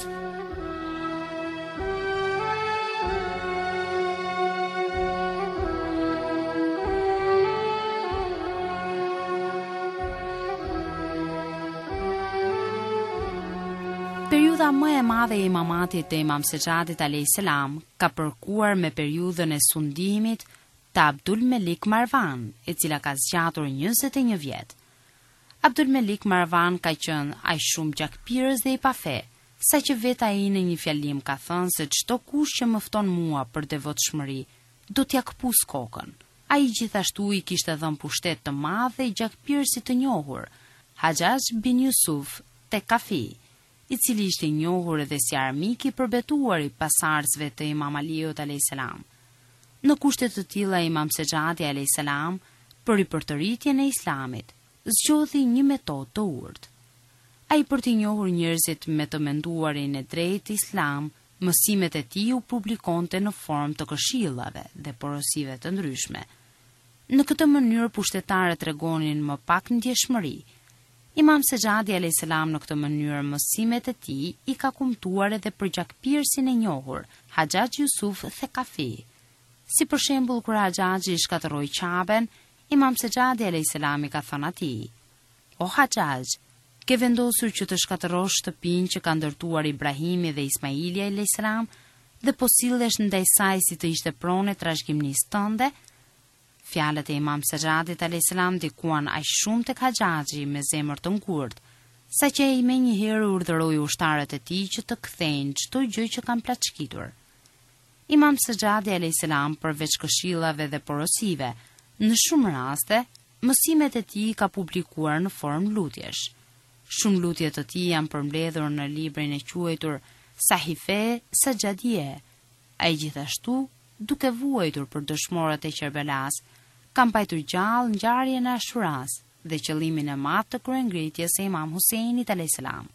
Periudha më e madhe e imamatit të Imam Sejadit alayhis salam ka përkuar me periudhën e sundimit të Abdul Melik Marwan, e cila ka zgjatur njëzet e një vjet. Abdul Melik Marwan ka qenë aq shumë gjakpirës dhe i pafe, sa që vetë ai në një fjalim ka thënë se çdo kush që më fton mua për devotshmëri, do t'ja këpus kokën. Ai gjithashtu i kishte dhënë pushtet të madh dhe gjakpirësit të njohur, Hajjaj bin Yusuf Tekafi, i cili ishte i njohur edhe si armik i përbetuar i pasardhësve të Imam Aliut alayhis salam. Në kushte të tilla Imam Sejadi alayhis salam, për ripërtëritjen e Islamit, zgjodhi një metodë të urtë. Ai për të njohur njerëzit me të menduarin e drejtë Islam, mësimet e tij u publikonte në formë të këshillave dhe porosive të ndryshme. Në këtë mënyrë pushtetarët tregonin më pak ndjeshmëri. Imam Sejadi alayhis salam në këtë mënyrë mësimet e tij i ka kumtuar edhe për gjakpirësin e njohur, Hajjaj Yusuf Thekafi. Si për shembull kur Hajjaji shkatërroi Qaben, Imam Sejadi alayhis salam i ka thënë atij: "O Hajjaj, ke vendosur që të shkatërrosh shtëpinë që ka ndërtuar Ibrahimi dhe Ismaili alayhis salam dhe po sillesh ndaj saj si të ishte pronë trashëgimisë tënde?" Fjalët e Imam Sejadit alayhis salam dikuan aq shumë tek Hajjaji me zemër të ngurtë, saqë ai më njëherë urdhëroi ushtarët e tij që të kthejnë çdo gjë që kanë plaçkitur. Imam Sejadi alayhis salam përveç këshillave dhe porosive, në shumë raste, mësimet e tij ka publikuar në formë lutjesh. Shumë lutje të tij janë përmbledhur në librin e quajtur Sahife Sajadie. Ai gjithashtu, duke vuajtur për dëshmorët e Kerbelas, ka mbajtur gjallë ngjarjen e Ashuras dhe qëllimin e madh të kryengritjes së Imam Huseinit alayhis salam.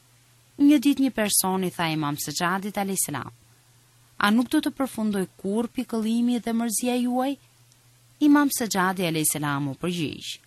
Një ditë një person i tha Imam Sejadit alayhis salam: "A nuk do të përfundoj kurrë pikëllimi dhe mërzia juaj?" Imam Sejadi alayhis salam u përgjigj: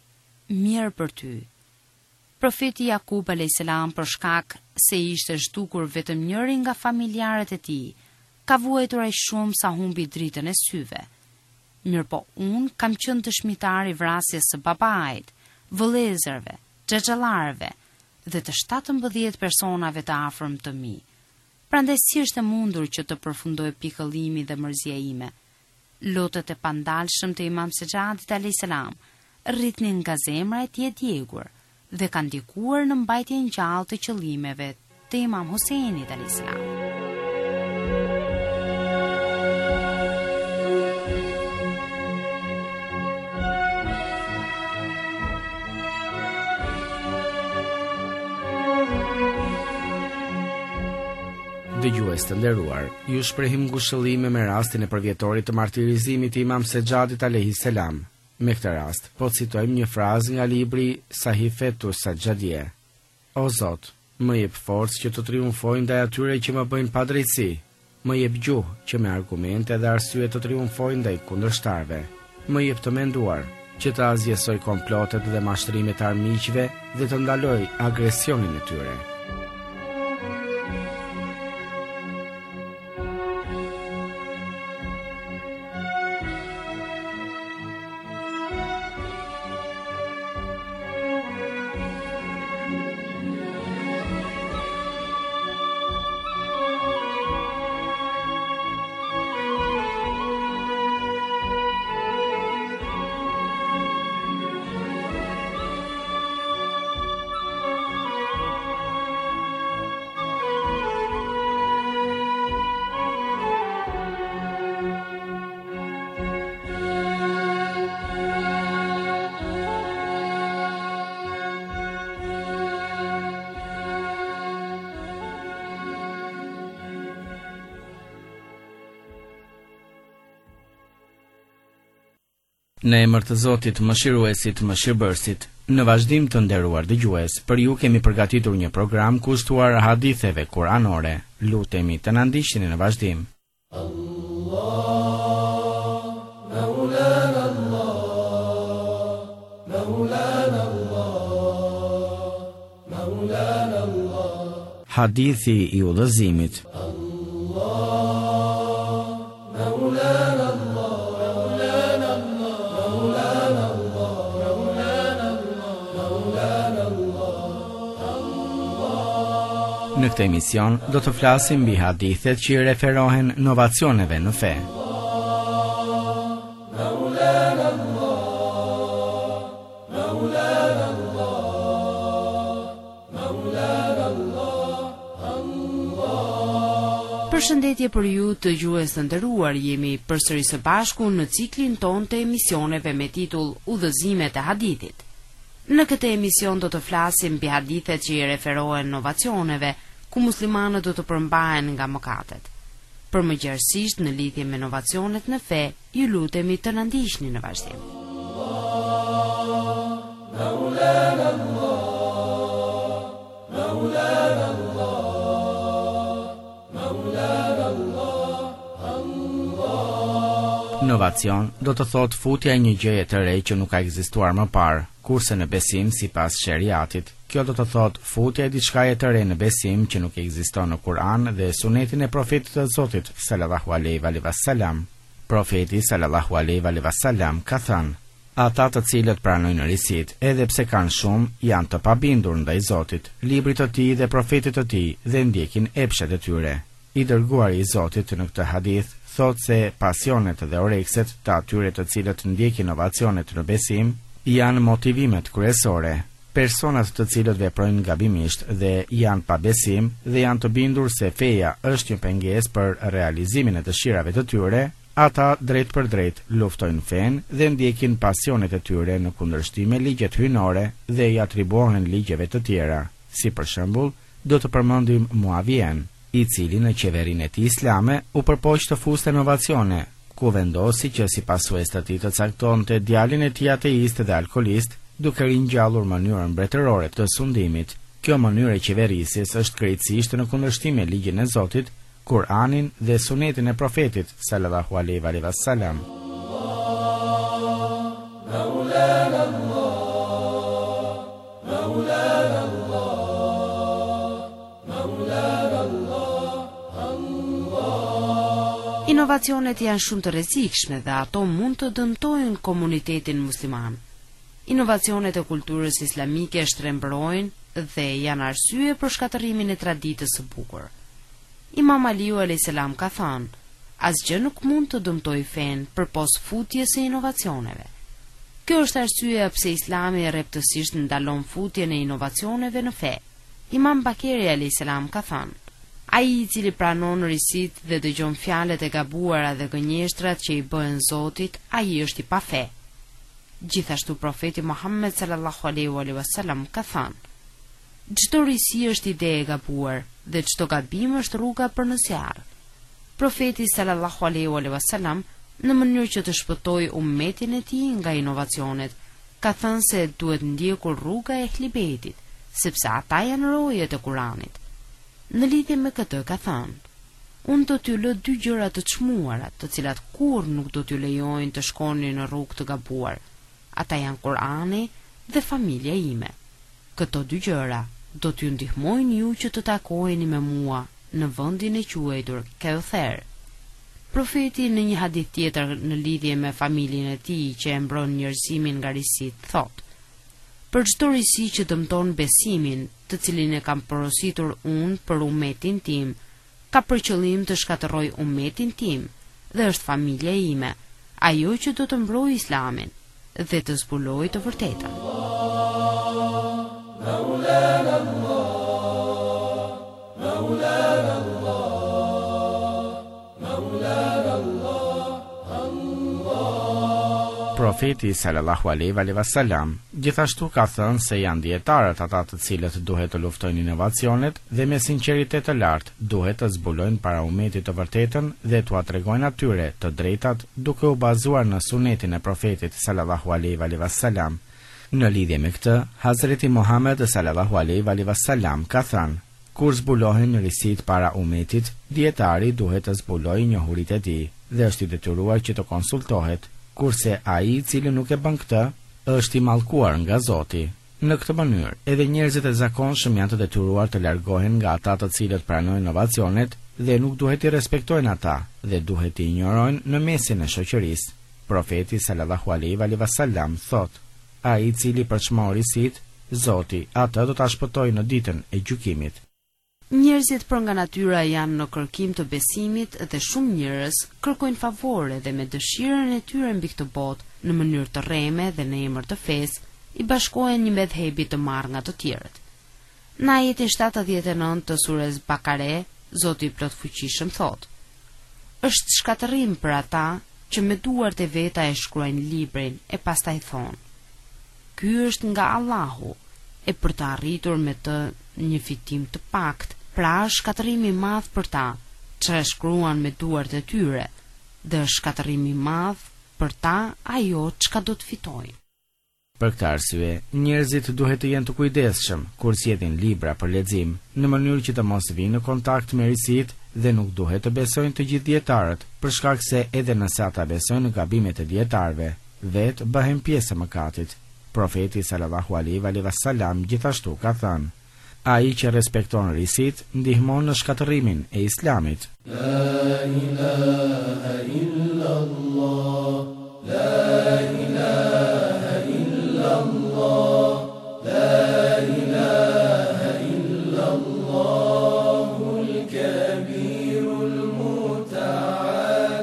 "Mirë për ty." Profeti Jakub alayhis salam, për shkak se ishte zhdukur vetëm njëri nga familjarët e tij, ka vuajtur aq shumë sa humbi dritën e syve. Mirëpo unë kam qenë dëshmitar i vrasjes së babait, vëllezërve, xhaxhallarëve dhe të shtatëmbëdhjetë personave të afërm të mi. Prandaj si është e mundur që të përfundoj pikëllimi dhe mërzia ime? Lotët e pandalshëm të Imam Sejadit alayhis salam rritnin nga zemra e tij e djegur dhe kanë ndikuar në mbajtjen gjallë të qëllimeve të Imam Huseinit alayhis salam. Dëgjues të nderuar, ju shprehim ngushëllime me rastin e përvjetorit të martirizimit të Imam Sejadit alayhis salam. Me këtë rast, po citojmë një frazë nga libri Sahifetu Sajadie. O Zot, më jep forcë që të triumfoj ndaj atyre që më bëjnë padrejtësi. Më jep gjuhë që me argumente dhe arsye të triumfoj ndaj kundërshtarëve. Më jep të menduar që të azjesoj komplotet dhe mashtrimet e armiqve dhe të ndaloj agresionin e tyre. Në emër të Zotit, mëshiruesit, mëshirbërësit, në vazhdim të nderuar dëgjues, për ju kemi përgatitur një program kushtuar haditheve kuranore. Lutemi të na ndiqni në vazhdim. Hadithi i udhëzimit. Në këtë emision do të flasim mbi hadithet që i referohen novacioneve në fe. Përshëndetje për ju të gjues të nderuar, jemi përsëri së bashku në ciklin ton të emisioneve me titull Udhëzimet e hadithit. Në këtë emision do të flasim mbi hadithet që i referohen novacioneve, ku muslimanët do të përmbahen nga mëkatet. Për më gjerësisht në lidhje me novacionet në fe, ju lutemi të na ndiqni në vazhdim. Novacion do të thot futja e një gjëje të re që nuk ka ekzistuar më parë, kurse në besim sipas sheriatit, kjo do të thot futja e diçkaje të re në besim që nuk ekziston në Kur'an dhe sunetin e profetit të Zotit sallallahu alaihi wasallam. Profeti sallallahu alaihi wasallam ka thënë: ata të cilët pranojnë risit, edhe pse kanë shumë, janë të pabindur ndaj Zotit, librit të tij dhe profetit të tij dhe ndjekin epshet e tyre. I dërguari i Zotit në këtë hadith thot se pasionet dhe orekset të atyre të cilët ndjekin inovacionet në besim janë motivimet kryesore. Personat të cilët veprojnë gabimisht dhe janë pa besim dhe janë të bindur se feja është një pengesë për realizimin e dëshirave të tyre, ata drejt për drejt luftojnë fen dhe ndjekin pasionet e tyre në kundërshtim me ligjet hyjnore dhe i atribuohen ligjeve të tjera. Si për shembull, do të përmendim Muavien, i cili në qeverinë e tij islame u përpoq të fuste inovacione, ku vendosi që si pasues të tij të caktonte djalin e tij ateist dhe alkolist, duke ringjallur mënyrën mbretërore të sundimit. Kjo mënyrë e qeverisjes është krejtësisht në kundërshtim me ligjin e Zotit, Kur'anin dhe sunetin e profetit sallallahu alaihi wasallam. Inovacionet janë shumë të rrezikshme dhe ato mund të dëmtojnë komunitetin musliman. Inovacionet e kulturës islamike shtrembrojnë dhe janë arsye për shkatërimin e traditës së bukur. Imam Aliu alayhis salam ka thënë: asgjë nuk mund të dëmtojë fen përpos futjes së inovacioneve. Kjo është arsyeja pse Islami rreptësisht ndalon futjen e inovacioneve në fe. Imam Bakeri alayhis salam ka thënë: ai i cili pranon risit dhe dëgjon fjalët e gabuara dhe gënjeshtrat që i bëhen Zotit, ai është i pa fe. Gjithashtu profeti Muhammed sallallahu alaihi wasallam ka thënë: çdo risi është ide e gabuar dhe çdo gabim është rruga për në zjarr. Profeti sallallahu alaihi wasallam, në mënyrë që të shpëtojë ummetin e tij nga inovacionet, ka thënë se duhet ndjekur rruga e Ehlibetit, sepse ata janë rojet e Kuranit. Në lidhje me këtë ka thënë: unë do t'ju lë dy gjëra të çmuara, të cilat kur nuk do t'ju lejojnë të shkoni në rrugë të gabuar. Ata janë Kurani dhe familja ime. Këto dy gjëra do t'ju ndihmojnë ju që të takoheni me mua në vendin e quajtur Kauther. Profeti në një hadith tjetër në lidhje me familjen e tij që e mbron njerëzimin nga risit, thotë: për çdo risi që dëmton besimin, të cilin e kam porositur unë për ummetin tim, ka për qëllim të shkatërroj ummetin tim dhe është familja ime, ajo që do të mbrojë Islamin dhe të zbulojë të vërtetën. Profeti sallallahu alaihi wasallam gjithashtu ka thënë se janë dietarët ata të cilët duhet të luftojnë inovacionet dhe me sinqeritet të lartë duhet të zbulojnë para ummetit të vërtetën dhe t'u tregojnë atyre të drejtat duke u bazuar në sunetin e profetit sallallahu alaihi wasallam. Në lidhje me këtë, Hazreti Muhammed sallallahu alaihi wasallam ka thënë: kur zbulohen risit para ummetit, dietari duhet të zbulojë njohuritë e tij dhe është i detyruar që të konsultohet, kurse ai i cili nuk e bën këtë, është i mallkuar nga Zoti. Në këtë mënyrë, edhe njerëzit e zakonshëm janë të detyruar të largohen nga ata të cilët pranojnë inovacionet dhe nuk duhet i respektojnë ata dhe duhet i injorojnë në mesin e shoqërisë. Profeti sallallahu alaihi wasallam thotë: ai i cili përçmon risit, Zoti atë do ta shpëtojë në ditën e gjykimit. Njerëzit për nga natyra janë në kërkim të besimit dhe shumë njerëz kërkojnë favore dhe me dëshirën e tyre mbi këtë botë në mënyrë të rreme dhe në emër të fesë i bashkohen një medhebi të marrë nga të tjerët. Në ajetin shtatëdhjetë e nëntë të surës Bakare, Zoti i plot fuqishëm thotë: "Është shkatërrim për ata që me duart e veta e shkruajnë librin e pastaj thonë: Ky është nga Allahu, e për të arritur me të një fitim të pakt, pra është shkatërrim i madh për ta që e shkruan me duart e tyre, dhe është shkatërrim i madh për ta ajo çka do të fitojnë." Për këtë arsye, njerëzit duhet të jenë të kujdesshëm kur sjellin libra për lexim, në mënyrë që të mos vinë në kontakt me risit dhe nuk duhet të besojnë të gjithë dietarët, për shkak se edhe nëse ata besojnë në gabimet e dietarëve, vetë bëhen pjesë e mëkatit. Profeti sallallahu alaihi wasallam gjithashtu ka thënë: "Ai që respekton risit ndihmon në shkatërimin e Islamit." La ilaha illallah, la ilaha illallah, la ilaha illallahul kabirul muta'al.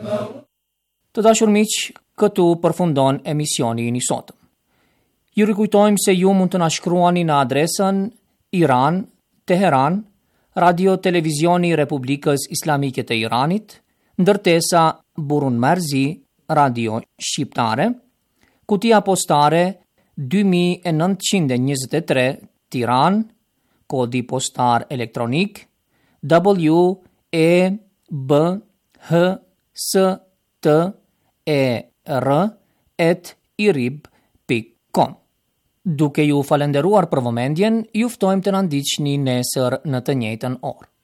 Të dashur miq, këtu përfundon emisioni i sotëm. Ju rikujtojmë se ju mund të na shkruani në adresën Iran, Teheran, Radio Televizioni i Republikës Islamike të Iranit, ndërtesa Burun Merzi, Radio Shqiptare, kutia postare dy mijë e nëntëqind e njëzet e tre, Tiran, kodi postar elektronik W E B H S T E R at irib pikë com. Duke ju falenderuar për vëmendjen, ju ftojmë të na ndiqni nesër në të njëjtën orë.